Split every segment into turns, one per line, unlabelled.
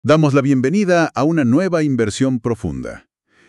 Damos la bienvenida a una nueva inversión profunda.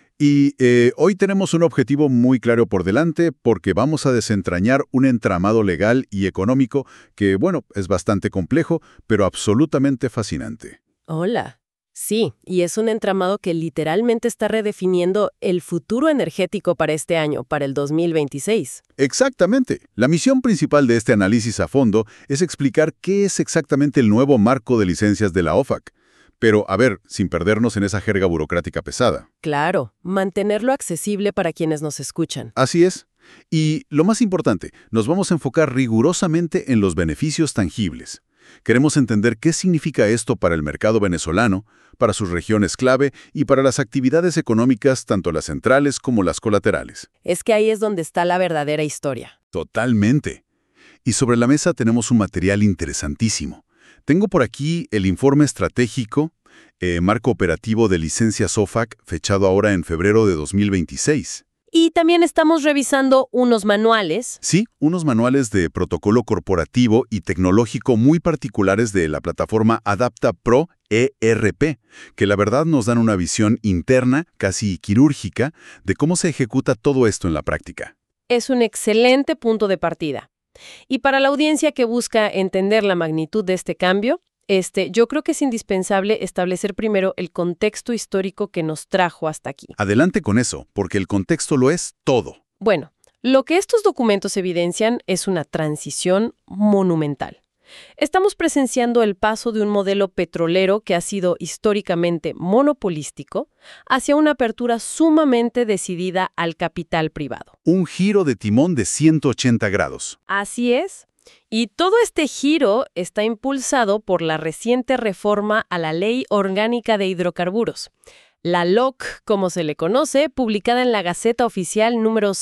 Y hoy tenemos un objetivo muy claro por delante porque vamos a desentrañar un entramado legal y económico que, bueno, es bastante complejo, pero absolutamente fascinante.
Hola. Sí, y es un entramado que literalmente está redefiniendo el futuro energético para este año, para el 2026.
Exactamente. La misión principal de este análisis a fondo es explicar qué es exactamente el nuevo marco de licencias de la OFAC. Pero, a ver, sin perdernos en esa jerga burocrática pesada.
Claro, mantenerlo accesible para quienes nos escuchan.
Así es. Y lo más importante, nos vamos a enfocar rigurosamente en los beneficios tangibles. Queremos entender qué significa esto para el mercado venezolano, para sus regiones clave y para las actividades económicas, tanto las centrales como las colaterales.
Es que ahí es donde está la verdadera historia.
Totalmente. Y sobre la mesa tenemos un material interesantísimo. Tengo por aquí el informe estratégico, marco operativo de licencias OFAC, fechado ahora en febrero de 2026.
Y también estamos revisando unos manuales.
Sí, unos manuales de protocolo corporativo y tecnológico muy particulares de la plataforma Adapta Pro ERP, que la verdad nos dan una visión interna, casi quirúrgica, de cómo se ejecuta todo esto en la práctica.
Es un excelente punto de partida. Y para la audiencia que busca entender la magnitud de este cambio, yo creo que es indispensable establecer primero el contexto histórico que nos trajo hasta aquí.
Adelante con eso, porque el contexto lo es todo.
Bueno, lo que estos documentos evidencian es una transición monumental. Estamos presenciando el paso de un modelo petrolero que ha sido históricamente monopolístico hacia una apertura sumamente decidida al capital privado.
Un giro de timón de 180 grados.
Así es. Y todo este giro está impulsado por la reciente reforma a la Ley Orgánica de Hidrocarburos, la LOC, como se le conoce, publicada en la Gaceta Oficial número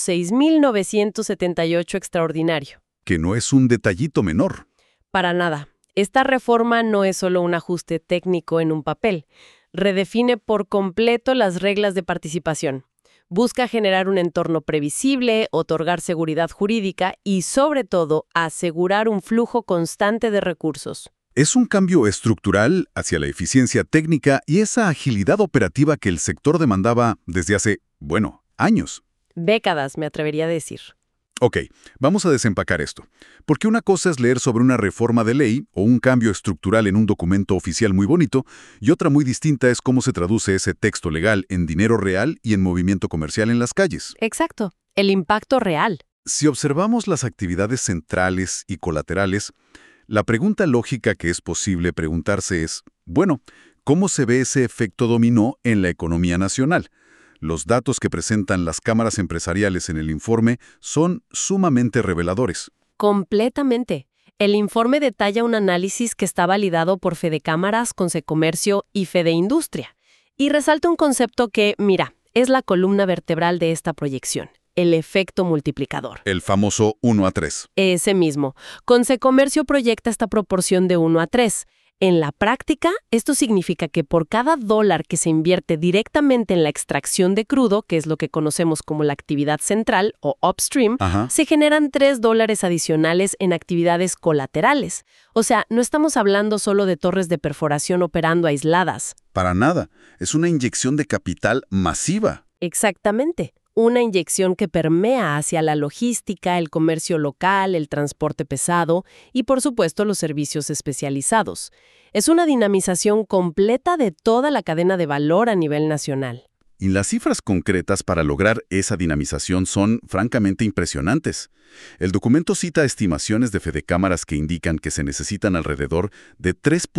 6978 extraordinario.
Que no es un detallito menor.
Para nada. Esta reforma no es solo un ajuste técnico en un papel. Redefine por completo las reglas de participación. Busca generar un entorno previsible, otorgar seguridad jurídica y, sobre todo, asegurar un flujo constante de recursos.
Es un cambio estructural hacia la eficiencia técnica y esa agilidad operativa que el sector demandaba desde hace, bueno, años.
Décadas, me atrevería a decir.
Ok, vamos a desempacar esto. Porque una cosa es leer sobre una reforma de ley o un cambio estructural en un documento oficial muy bonito, y otra muy distinta es cómo se traduce ese texto legal en dinero real y en movimiento comercial en las calles.
Exacto, el impacto real.
Si observamos las actividades centrales y colaterales, la pregunta lógica que es posible preguntarse es, bueno, ¿cómo se ve ese efecto dominó en la economía nacional? Los datos que presentan las cámaras empresariales en el informe son sumamente reveladores.
Completamente. El informe detalla un análisis que está validado por Fedecámaras, Consecomercio y Fedeindustria. Y resalta un concepto que, mira, es la columna vertebral de esta proyección. El efecto multiplicador.
El famoso 1:3.
Ese mismo. Consecomercio proyecta esta proporción de 1:3. En la práctica, esto significa que por cada dólar que se invierte directamente en la extracción de crudo, que es lo que conocemos como la actividad central o upstream, se generan $3 adicionales en actividades colaterales. O sea, no estamos hablando solo de torres de perforación operando aisladas.
Para nada. Es una inyección de capital masiva.
Exactamente. Una inyección que permea hacia la logística, el comercio local, el transporte pesado y, por supuesto, los servicios especializados. Es una dinamización completa de toda la cadena de valor a nivel nacional.
Y las cifras concretas para lograr esa dinamización son francamente impresionantes. El documento cita estimaciones de Fedecámaras que indican que se necesitan alrededor de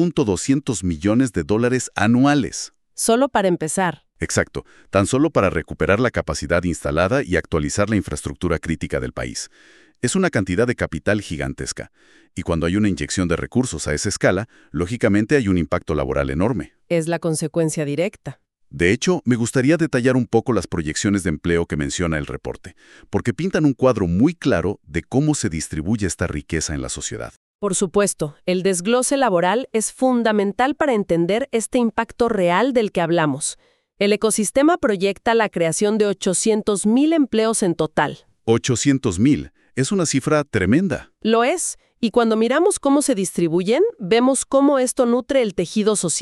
$3.200 millones anuales.
Solo para empezar.
Exacto, tan solo para recuperar la capacidad instalada y actualizar la infraestructura crítica del país. Es una cantidad de capital gigantesca. Y cuando hay una inyección de recursos a esa escala, lógicamente hay un impacto laboral enorme.
Es la consecuencia directa.
De hecho, me gustaría detallar un poco las proyecciones de empleo que menciona el reporte, porque pintan un cuadro muy claro de cómo se distribuye esta riqueza en la sociedad.
Por supuesto, el desglose laboral es fundamental para entender este impacto real del que hablamos. El ecosistema proyecta la creación de 800,000 empleos en total.
800,000. Es una cifra tremenda.
Lo es, y cuando miramos cómo se distribuyen, vemos cómo esto nutre el tejido social.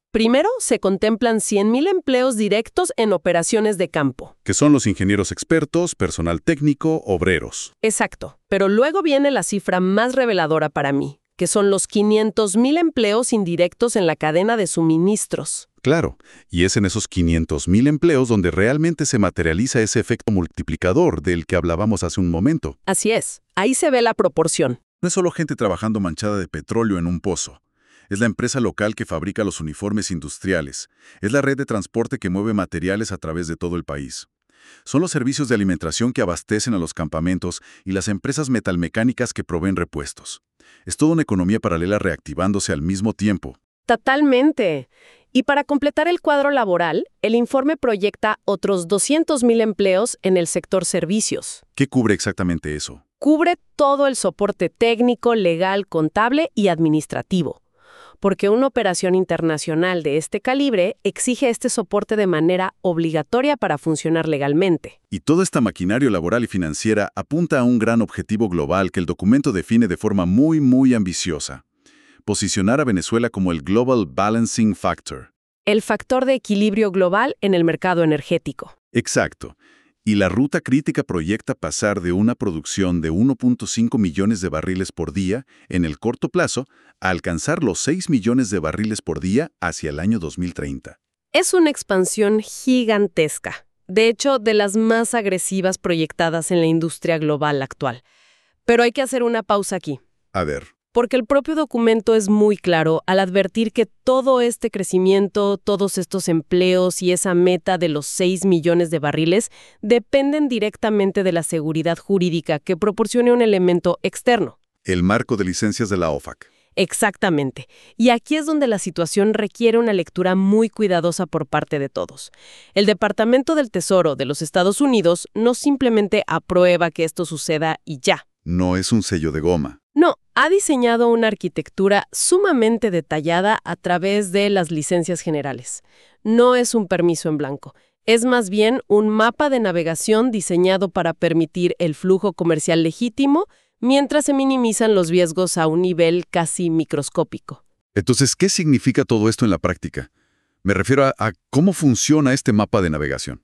Primero, se contemplan 100.000 empleos directos en operaciones de campo.
Que son los ingenieros expertos, personal técnico, obreros.
Exacto. Pero luego viene la cifra más reveladora para mí, que son los 500.000 empleos indirectos en la cadena de suministros.
Claro, y es en esos 500.000 empleos donde realmente se materializa ese efecto multiplicador del que hablábamos hace un momento.
Así es. Ahí se ve la proporción.
No es solo gente trabajando manchada de petróleo en un pozo. Es la empresa local que fabrica los uniformes industriales. Es la red de transporte que mueve materiales a través de todo el país. Son los servicios de alimentación que abastecen a los campamentos y las empresas metalmecánicas que proveen repuestos. Es toda una economía paralela reactivándose al mismo tiempo.
Totalmente. Y para completar el cuadro laboral, el informe proyecta otros 200.000 empleos en el sector servicios.
¿Qué cubre exactamente eso?
Cubre todo el soporte técnico, legal, contable y administrativo. Porque una operación internacional de este calibre exige este soporte de manera obligatoria para funcionar legalmente.
Y toda esta maquinaria laboral y financiera apunta a un gran objetivo global que el documento define de forma muy ambiciosa. Posicionar a Venezuela como el Global Balancing Factor.
El factor de equilibrio global en el mercado energético.
Exacto. Y la ruta crítica proyecta pasar de una producción de 1.5 millones de barriles por día en el corto plazo a alcanzar los 6 millones de barriles por día hacia el año 2030.
Es una expansión gigantesca. De hecho, de las más agresivas proyectadas en la industria global actual. Pero hay que hacer una pausa aquí.
A ver.
Porque el propio documento es muy claro al advertir que todo este crecimiento, todos estos empleos y esa meta de los 6 millones de barriles dependen directamente de la seguridad jurídica que proporcione un elemento externo.
El marco de licencias de la OFAC.
Exactamente. Y aquí es donde la situación requiere una lectura muy cuidadosa por parte de todos. El Departamento del Tesoro de los Estados Unidos no simplemente aprueba que esto suceda y ya.
No es un sello de goma.
No, ha diseñado una arquitectura sumamente detallada a través de las licencias generales. No es un permiso en blanco. Es más bien un mapa de navegación diseñado para permitir el flujo comercial legítimo mientras se minimizan los riesgos a un nivel casi microscópico.
Entonces, ¿qué significa todo esto en la práctica? Me refiero a cómo funciona este mapa de navegación.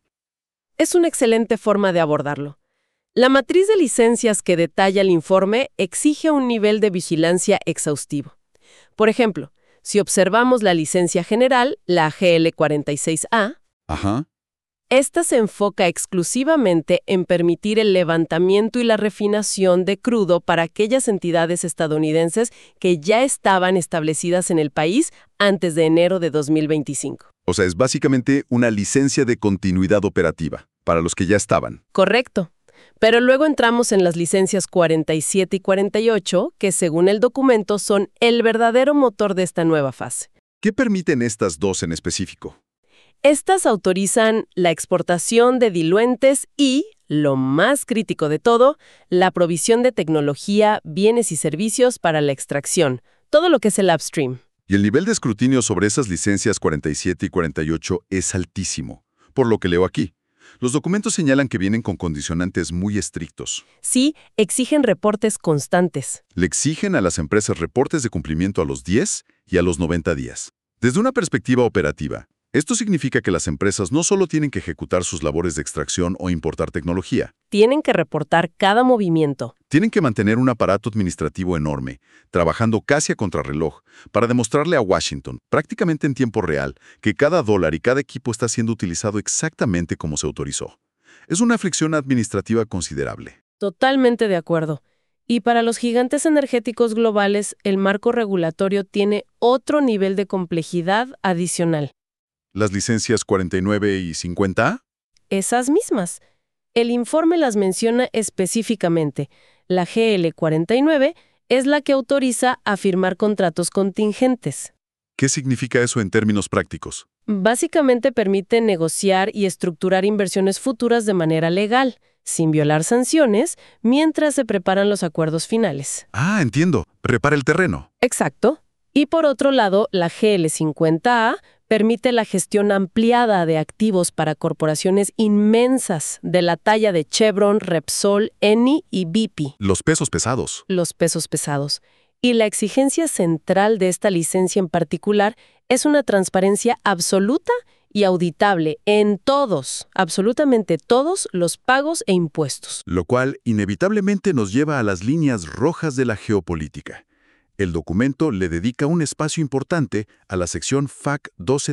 Es una excelente forma de abordarlo. La matriz de licencias que detalla el informe exige un nivel de vigilancia exhaustivo. Por ejemplo, si observamos la licencia general, la GL46A,
Ajá.
esta se enfoca exclusivamente en permitir el levantamiento y la refinación de crudo para aquellas entidades estadounidenses que ya estaban establecidas en el país antes de enero de 2025.
O sea, es básicamente una licencia de continuidad operativa para los que ya estaban.
Correcto. Pero luego entramos en las licencias 47 y 48, que según el documento son el verdadero motor de esta nueva fase.
¿Qué permiten estas dos en específico?
Estas autorizan la exportación de diluentes y, lo más crítico de todo, la provisión de tecnología, bienes y servicios para la extracción, todo lo que es el upstream.
Y el nivel de escrutinio sobre esas licencias 47 y 48 es altísimo, por lo que leo aquí. Los documentos señalan que vienen con condicionantes muy estrictos.
Sí, exigen reportes constantes.
Le exigen a las empresas reportes de cumplimiento a los 10 y a los 90 días. Desde una perspectiva operativa, esto significa que las empresas no solo tienen que ejecutar sus labores de extracción o importar tecnología.
Tienen que reportar cada movimiento.
Tienen que mantener un aparato administrativo enorme, trabajando casi a contrarreloj, para demostrarle a Washington, prácticamente en tiempo real, que cada dólar y cada equipo está siendo utilizado exactamente como se autorizó. Es una aflicción administrativa considerable.
Totalmente de acuerdo. Y para los gigantes energéticos globales, el marco regulatorio tiene otro nivel de complejidad adicional.
¿Las licencias 49 y 50A?
Esas mismas. El informe las menciona específicamente. La GL49 es la que autoriza a firmar contratos contingentes.
¿Qué significa eso en términos prácticos?
Básicamente permite negociar y estructurar inversiones futuras de manera legal, sin violar sanciones, mientras se preparan los acuerdos finales.
Ah, entiendo. Prepara el terreno.
Exacto. Y por otro lado, la GL50A permite la gestión ampliada de activos para corporaciones inmensas de la talla de Chevron, Repsol, Eni y BP.
Los pesos pesados.
Los pesos pesados. Y la exigencia central de esta licencia en particular es una transparencia absoluta y auditable en todos, absolutamente todos, los pagos e impuestos.
Lo cual inevitablemente nos lleva a las líneas rojas de la geopolítica. El documento le dedica un espacio importante a la sección FAQ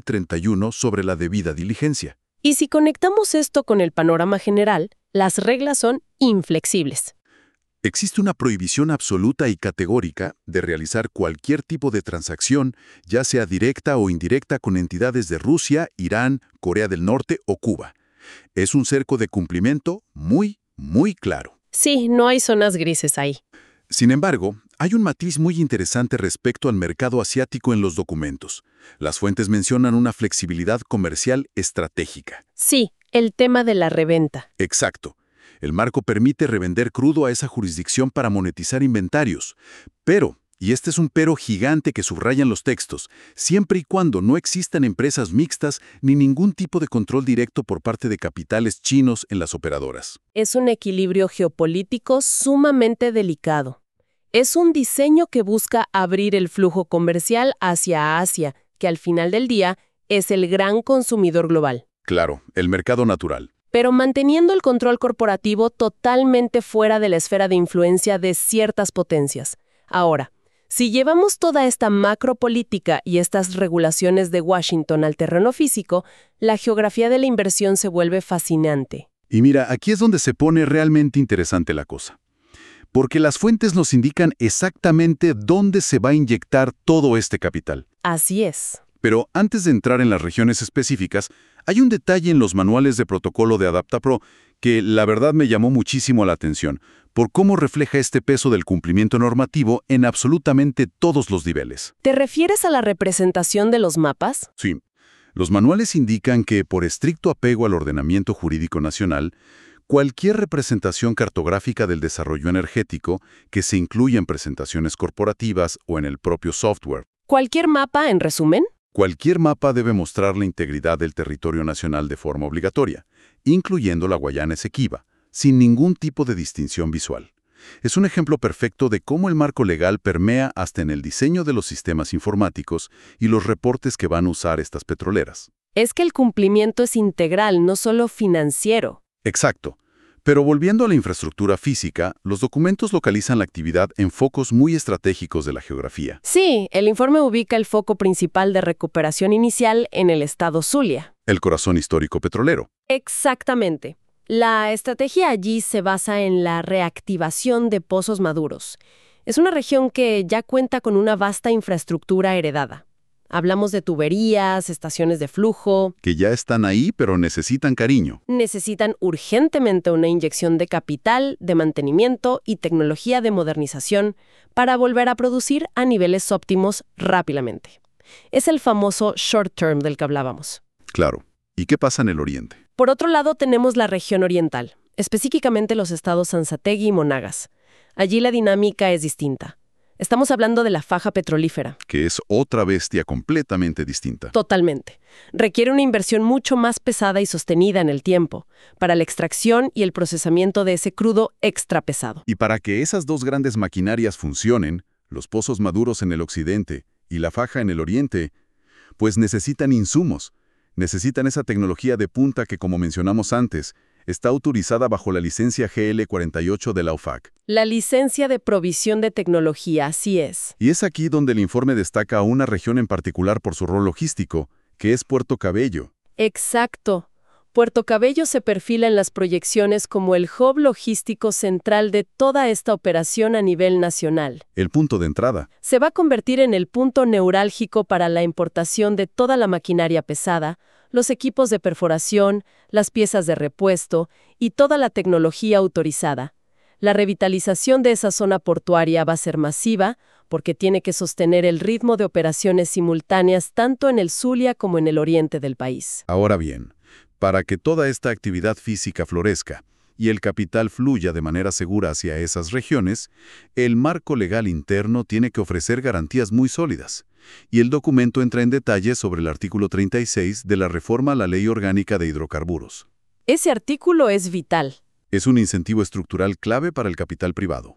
1231 sobre la debida diligencia.
Y si conectamos esto con el panorama general, las reglas son inflexibles.
Existe una prohibición absoluta y categórica de realizar cualquier tipo de transacción, ya sea directa o indirecta, con entidades de Rusia, Irán, Corea del Norte o Cuba. Es un cerco de cumplimiento muy, muy claro.
Sí, no hay zonas grises ahí.
Sin embargo, hay un matiz muy interesante respecto al mercado asiático en los documentos. Las fuentes mencionan una flexibilidad comercial estratégica.
Sí, el tema de la reventa.
Exacto. El marco permite revender crudo a esa jurisdicción para monetizar inventarios. Pero, y este es un pero gigante que subrayan los textos, siempre y cuando no existan empresas mixtas ni ningún tipo de control directo por parte de capitales chinos en las operadoras.
Es un equilibrio geopolítico sumamente delicado. Es un diseño que busca abrir el flujo comercial hacia Asia, que al final del día es el gran consumidor global.
Claro, el mercado natural.
Pero manteniendo el control corporativo totalmente fuera de la esfera de influencia de ciertas potencias. Ahora, si llevamos toda esta macropolítica y estas regulaciones de Washington al terreno físico, la geografía de la inversión se vuelve fascinante.
Y mira, aquí es donde se pone realmente interesante la cosa. Porque las fuentes nos indican exactamente dónde se va a inyectar todo este capital.
Así es.
Pero antes de entrar en las regiones específicas, hay un detalle en los manuales de protocolo de AdaptaPro que la verdad me llamó muchísimo la atención, por cómo refleja este peso del cumplimiento normativo en absolutamente todos los niveles.
¿Te refieres a la representación de los mapas?
Sí. Los manuales indican que, por estricto apego al ordenamiento jurídico nacional, cualquier representación cartográfica del desarrollo energético que se incluya en presentaciones corporativas o en el propio software.
¿Cualquier mapa, en resumen?
Cualquier mapa debe mostrar la integridad del territorio nacional de forma obligatoria, incluyendo la Guayana Esequiba, sin ningún tipo de distinción visual. Es un ejemplo perfecto de cómo el marco legal permea hasta en el diseño de los sistemas informáticos y los reportes que van a usar estas petroleras.
Es que el cumplimiento es integral, no solo financiero.
Exacto. Pero volviendo a la infraestructura física, los documentos localizan la actividad en focos muy estratégicos de la geografía.
Sí, el informe ubica el foco principal de recuperación inicial en el estado Zulia.
El corazón histórico petrolero.
Exactamente. La estrategia allí se basa en la reactivación de pozos maduros. Es una región que ya cuenta con una vasta infraestructura heredada. Hablamos de tuberías, estaciones de flujo.
Que ya están ahí, pero necesitan cariño.
Necesitan urgentemente una inyección de capital, de mantenimiento y tecnología de modernización para volver a producir a niveles óptimos rápidamente. Es el famoso short term del que hablábamos.
Claro. ¿Y qué pasa en el oriente?
Por otro lado, tenemos la región oriental, específicamente los estados Anzoátegui y Monagas. Allí la dinámica es distinta. Estamos hablando de la faja petrolífera.
Que es otra bestia completamente distinta.
Totalmente. Requiere una inversión mucho más pesada y sostenida en el tiempo, para la extracción y el procesamiento de ese crudo extra pesado.
Y para que esas dos grandes maquinarias funcionen, los pozos maduros en el occidente y la faja en el oriente, pues necesitan insumos. Necesitan esa tecnología de punta que, como mencionamos antes, está autorizada bajo la licencia GL48 de la OFAC.
La licencia de provisión de tecnología, así es.
Y es aquí donde el informe destaca a una región en particular por su rol logístico, que es Puerto Cabello.
Exacto. Puerto Cabello se perfila en las proyecciones como el hub logístico central de toda esta operación a nivel nacional.
El punto de entrada.
Se va a convertir en el punto neurálgico para la importación de toda la maquinaria pesada, los equipos de perforación, las piezas de repuesto y toda la tecnología autorizada. La revitalización de esa zona portuaria va a ser masiva porque tiene que sostener el ritmo de operaciones simultáneas tanto en el Zulia como en el oriente del país.
Ahora bien, para que toda esta actividad física florezca y el capital fluya de manera segura hacia esas regiones, el marco legal interno tiene que ofrecer garantías muy sólidas. Y el documento entra en detalle sobre el artículo 36 de la reforma a la Ley Orgánica de Hidrocarburos.
Ese artículo es vital.
Es un incentivo estructural clave para el capital privado.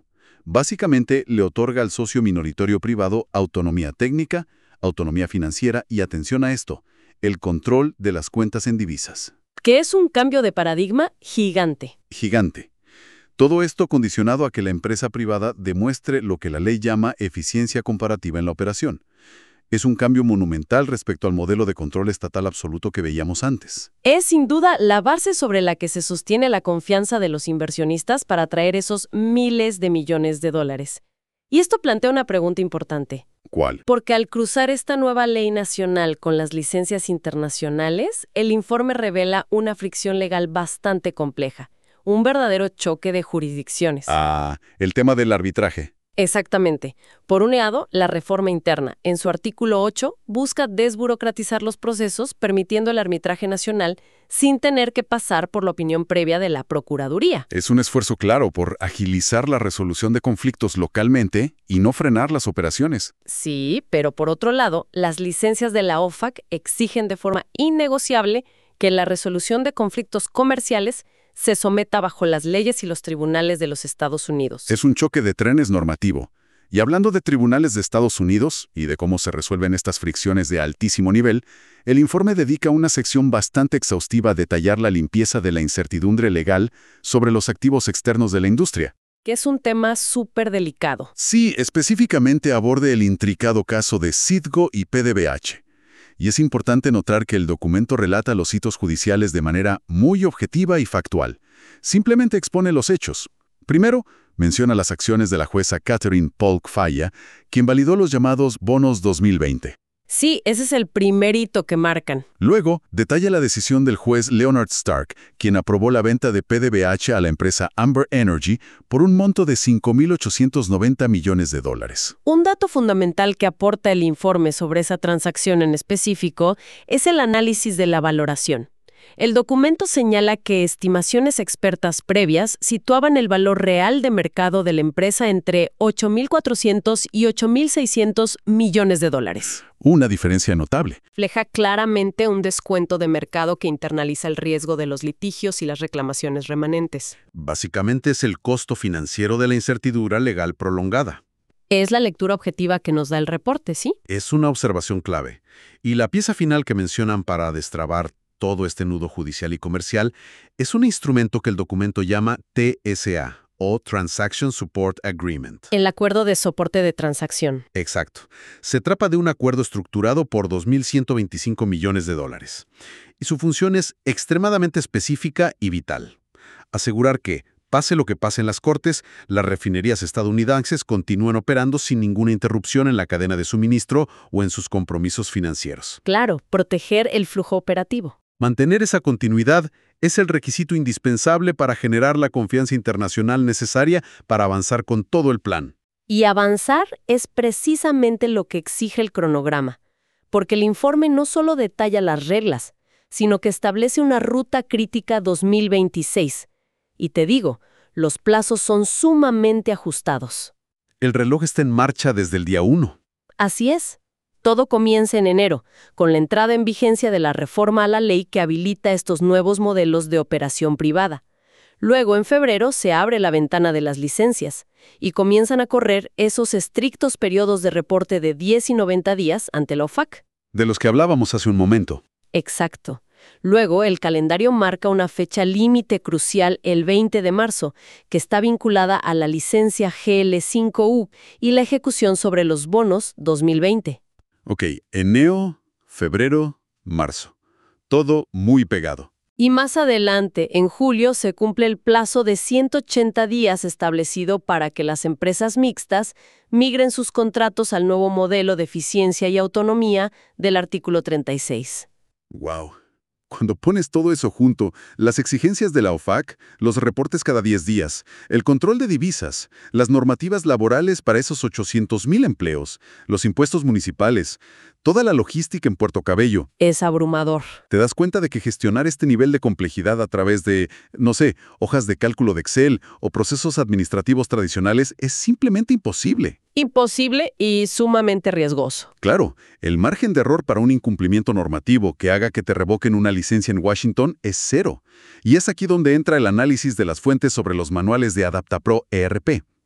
Básicamente le otorga al socio minoritario privado autonomía técnica, autonomía financiera y, atención a esto, el control de las cuentas en divisas.
Que es un cambio de paradigma gigante.
Gigante. Todo esto condicionado a que la empresa privada demuestre lo que la ley llama eficiencia comparativa en la operación. Es un cambio monumental respecto al modelo de control estatal absoluto que veíamos antes.
Es sin duda la base sobre la que se sostiene la confianza de los inversionistas para atraer esos miles de millones de dólares. Y esto plantea una pregunta importante.
¿Cuál?
Porque al cruzar esta nueva ley nacional con las licencias internacionales, el informe revela una fricción legal bastante compleja, un verdadero choque de jurisdicciones.
El tema del arbitraje.
Exactamente. Por un lado, la reforma interna, en su artículo 8, busca desburocratizar los procesos, permitiendo el arbitraje nacional sin tener que pasar por la opinión previa de la Procuraduría.
Es un esfuerzo claro por agilizar la resolución de conflictos localmente y no frenar las operaciones.
Sí, pero por otro lado, las licencias de la OFAC exigen de forma innegociable que la resolución de conflictos comerciales se someta bajo las leyes y los tribunales de los Estados Unidos.
Es un choque de trenes normativo. Y hablando de tribunales de Estados Unidos y de cómo se resuelven estas fricciones de altísimo nivel, el informe dedica una sección bastante exhaustiva a detallar la limpieza de la incertidumbre legal sobre los activos externos de la industria.
Que es un tema súper delicado.
Sí, específicamente aborda el intricado caso de Citgo y PDVH. Y es importante notar que el documento relata los hitos judiciales de manera muy objetiva y factual. Simplemente expone los hechos. Primero, menciona las acciones de la jueza Catherine Polk Falla, quien validó los llamados bonos 2020.
Sí, ese es el primer hito que marcan.
Luego, detalla la decisión del juez Leonard Stark, quien aprobó la venta de PDVH a la empresa Amber Energy por un monto de $5.890 millones.
Un dato fundamental que aporta el informe sobre esa transacción en específico es el análisis de la valoración. El documento señala que estimaciones expertas previas situaban el valor real de mercado de la empresa entre $8.400 y $8.600 millones.
Una diferencia notable.
Refleja claramente un descuento de mercado que internaliza el riesgo de los litigios y las reclamaciones remanentes.
Básicamente es el costo financiero de la incertidumbre legal prolongada.
Es la lectura objetiva que nos da el reporte, ¿sí?
Es una observación clave. Y la pieza final que mencionan para destrabar todo este nudo judicial y comercial es un instrumento que el documento llama TSA, o Transaction Support Agreement.
El acuerdo de soporte de transacción.
Exacto. Se trata de un acuerdo estructurado por $2.125 millones. Y su función es extremadamente específica y vital. Asegurar que, pase lo que pase en las cortes, las refinerías estadounidenses continúen operando sin ninguna interrupción en la cadena de suministro o en sus compromisos financieros.
Claro, proteger el flujo operativo.
Mantener esa continuidad es el requisito indispensable para generar la confianza internacional necesaria para avanzar con todo el plan.
Y avanzar es precisamente lo que exige el cronograma, porque el informe no solo detalla las reglas, sino que establece una ruta crítica 2026. Y te digo, los plazos son sumamente ajustados.
El reloj está en marcha desde el día 1.
Así es. Todo comienza en enero, con la entrada en vigencia de la reforma a la ley que habilita estos nuevos modelos de operación privada. Luego, en febrero, se abre la ventana de las licencias y comienzan a correr esos estrictos periodos de reporte de 10 y 90 días ante la OFAC.
De los que hablábamos hace un momento.
Exacto. Luego, el calendario marca una fecha límite crucial el 20 de marzo, que está vinculada a la licencia GL5U y la ejecución sobre los bonos 2020.
Ok, enero, febrero, marzo. Todo muy pegado.
Y más adelante, en julio, se cumple el plazo de 180 días establecido para que las empresas mixtas migren sus contratos al nuevo modelo de eficiencia y autonomía del artículo 36.
¡Wow! Cuando pones todo eso junto, las exigencias de la OFAC, los reportes cada 10 días, el control de divisas, las normativas laborales para esos 800,000 empleos, los impuestos municipales, toda la logística en Puerto Cabello.
Es abrumador.
Te das cuenta de que gestionar este nivel de complejidad a través de, no sé, hojas de cálculo de Excel o procesos administrativos tradicionales es simplemente imposible.
Imposible y sumamente riesgoso.
Claro, el margen de error para un incumplimiento normativo que haga que te revoquen una licencia en Washington es cero. Y es aquí donde entra el análisis de las fuentes sobre los manuales de AdaptaPro ERP.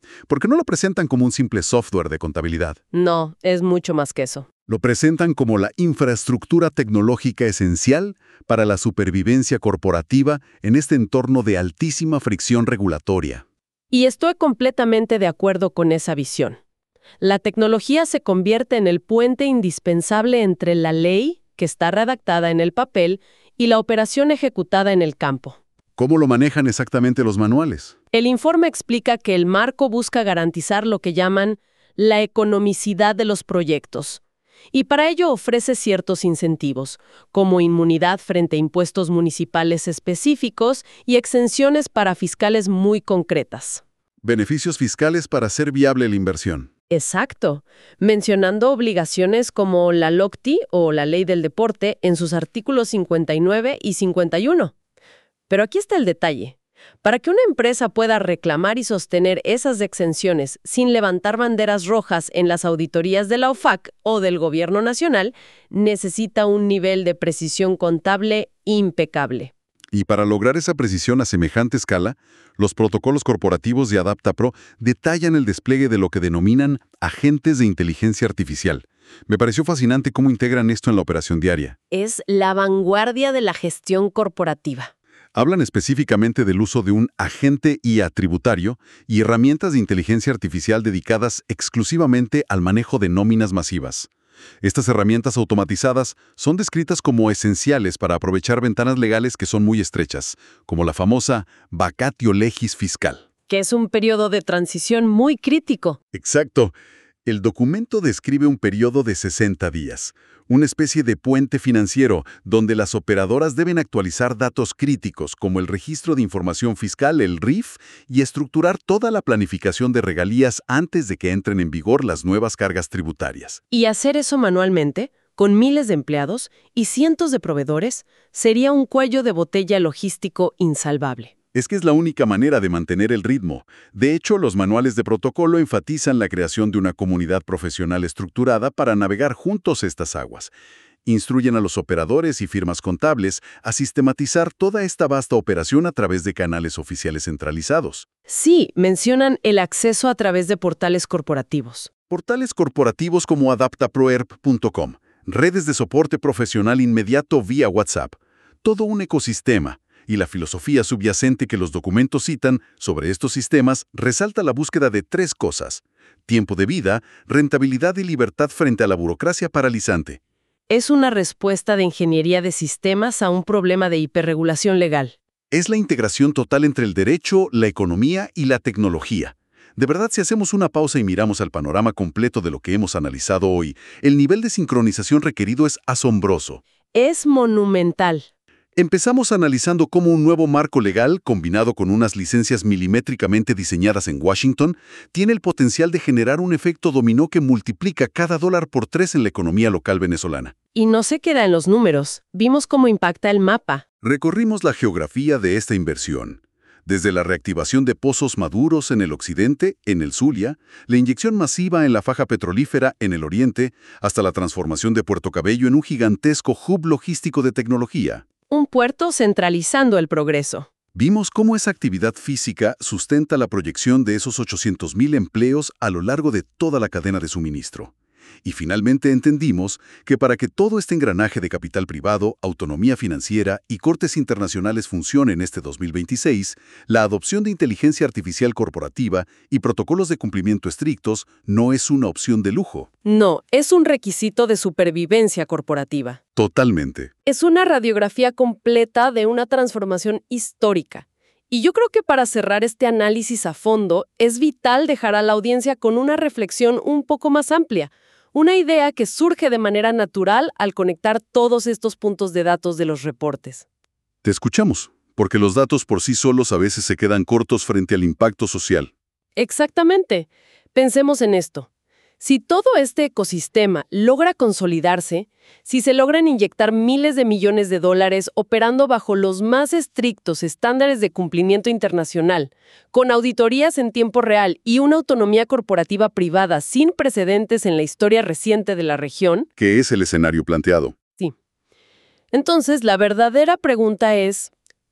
porque no lo presentan como un simple software de contabilidad.
No, es mucho más que eso.
Lo presentan como la infraestructura tecnológica esencial para la supervivencia corporativa en este entorno de altísima fricción regulatoria.
Y estoy completamente de acuerdo con esa visión. La tecnología se convierte en el puente indispensable entre la ley, que está redactada en el papel, y la operación ejecutada en el campo.
¿Cómo lo manejan exactamente los manuales?
El informe explica que el marco busca garantizar lo que llaman la economicidad de los proyectos, y para ello ofrece ciertos incentivos, como inmunidad frente a impuestos municipales específicos y exenciones para fiscales muy concretas.
Beneficios fiscales para hacer viable la inversión.
Exacto, mencionando obligaciones como la LOCTI o la Ley del Deporte en sus artículos 59 y 51. Pero aquí está el detalle. Para que una empresa pueda reclamar y sostener esas exenciones sin levantar banderas rojas en las auditorías de la OFAC o del Gobierno Nacional, necesita un nivel de precisión contable impecable.
Y para lograr esa precisión a semejante escala, los protocolos corporativos de AdaptaPro detallan el despliegue de lo que denominan agentes de inteligencia artificial. Me pareció fascinante cómo integran esto en la operación diaria.
Es la vanguardia de la gestión corporativa.
Hablan específicamente del uso de un agente IA tributario y herramientas de inteligencia artificial dedicadas exclusivamente al manejo de nóminas masivas. Estas herramientas automatizadas son descritas como esenciales para aprovechar ventanas legales que son muy estrechas, como la famosa vacatio legis fiscal.
Que es un periodo de transición muy crítico.
Exacto. El documento describe un periodo de 60 días, una especie de puente financiero donde las operadoras deben actualizar datos críticos como el registro de información fiscal, el RIF, y estructurar toda la planificación de regalías antes de que entren en vigor las nuevas cargas tributarias.
Y hacer eso manualmente, con miles de empleados y cientos de proveedores, sería un cuello de botella logístico insalvable.
Es que es la única manera de mantener el ritmo. De hecho, los manuales de protocolo enfatizan la creación de una comunidad profesional estructurada para navegar juntos estas aguas. Instruyen a los operadores y firmas contables a sistematizar toda esta vasta operación a través de canales oficiales centralizados.
Sí, mencionan el acceso a través de portales corporativos.
Portales corporativos como adaptaproerp.com, redes de soporte profesional inmediato vía WhatsApp, todo un ecosistema. Y la filosofía subyacente que los documentos citan sobre estos sistemas resalta la búsqueda de 3 cosas: tiempo de vida, rentabilidad y libertad frente a la burocracia paralizante.
Es una respuesta de ingeniería de sistemas a un problema de hiperregulación legal.
Es la integración total entre el derecho, la economía y la tecnología. De verdad, si hacemos una pausa y miramos al panorama completo de lo que hemos analizado hoy, el nivel de sincronización requerido es asombroso.
Es monumental.
Empezamos analizando cómo un nuevo marco legal, combinado con unas licencias milimétricamente diseñadas en Washington, tiene el potencial de generar un efecto dominó que multiplica cada dólar por 3 en la economía local venezolana.
Y no se queda en los números. Vimos cómo impacta el mapa.
Recorrimos la geografía de esta inversión. Desde la reactivación de pozos maduros en el occidente, en el Zulia, la inyección masiva en la faja petrolífera en el oriente, hasta la transformación de Puerto Cabello en un gigantesco hub logístico de tecnología.
Un puerto centralizando el progreso.
Vimos cómo esa actividad física sustenta la proyección de esos 800,000 empleos a lo largo de toda la cadena de suministro. Y finalmente entendimos que para que todo este engranaje de capital privado, autonomía financiera y cortes internacionales funcione en este 2026, la adopción de inteligencia artificial corporativa y protocolos de cumplimiento estrictos no es una opción de lujo.
No, es un requisito de supervivencia corporativa.
Totalmente.
Es una radiografía completa de una transformación histórica. Y yo creo que para cerrar este análisis a fondo, es vital dejar a la audiencia con una reflexión un poco más amplia. Una idea que surge de manera natural al conectar todos estos puntos de datos de los reportes.
Te escuchamos, porque los datos por sí solos a veces se quedan cortos frente al impacto social.
Exactamente. Pensemos en esto. Si todo este ecosistema logra consolidarse, si se logran inyectar miles de millones de dólares operando bajo los más estrictos estándares de cumplimiento internacional, con auditorías en tiempo real y una autonomía corporativa privada sin precedentes en la historia reciente de la región,
¿Qué es el escenario planteado?
sí. Entonces, la verdadera pregunta es,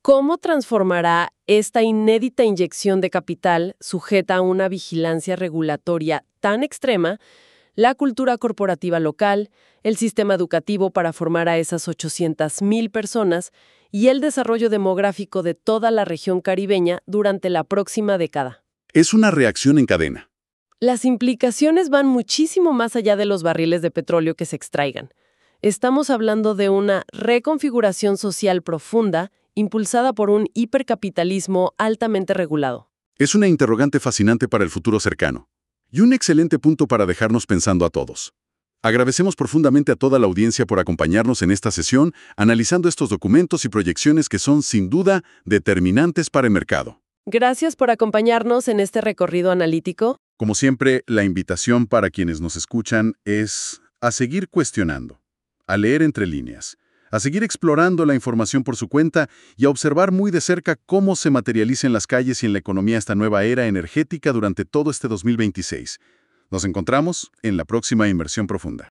¿Cómo transformará esta inédita inyección de capital, sujeta a una vigilancia regulatoria tan extrema, la cultura corporativa local, el sistema educativo para formar a esas 800,000 personas y el desarrollo demográfico de toda la región caribeña durante la próxima década?
Es una reacción en cadena.
Las implicaciones van muchísimo más allá de los barriles de petróleo que se extraigan. Estamos hablando de una reconfiguración social profunda impulsada por un hipercapitalismo altamente regulado.
Es una interrogante fascinante para el futuro cercano. Y un excelente punto para dejarnos pensando a todos. Agradecemos profundamente a toda la audiencia por acompañarnos en esta sesión, analizando estos documentos y proyecciones que son, sin duda, determinantes para el mercado.
Gracias por acompañarnos en este recorrido analítico.
Como siempre, la invitación para quienes nos escuchan es a seguir cuestionando, a leer entre líneas, a seguir explorando la información por su cuenta y a observar muy de cerca cómo se materializa en las calles y en la economía esta nueva era energética durante todo este 2026. Nos encontramos en la próxima Inversión Profunda.